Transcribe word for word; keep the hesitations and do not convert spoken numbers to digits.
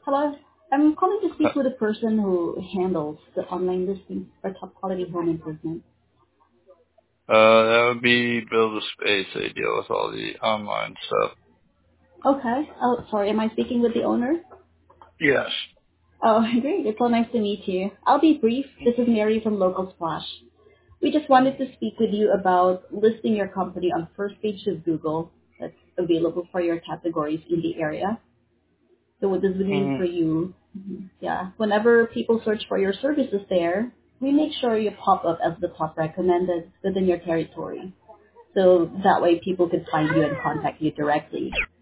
Hello. I'm calling to Uh, speak with the person who handles the online listing for top quality home improvement. that would be Build a Space. They deal with all the online stuff. Okay. Oh, sorry. Am I speaking with the owner? Yes. Oh, great. It's so nice to meet you. I'll be brief. This is Mary from Local Splash. We just wanted to speak with you about listing your company on first page of Google that's available for your categories in the area. So what does it mean hmm for you? Mhm. Yeah. Whenever people search for your services there, we make sure you pop up as the top recommended within your territory. So that way people could find you and contact you directly.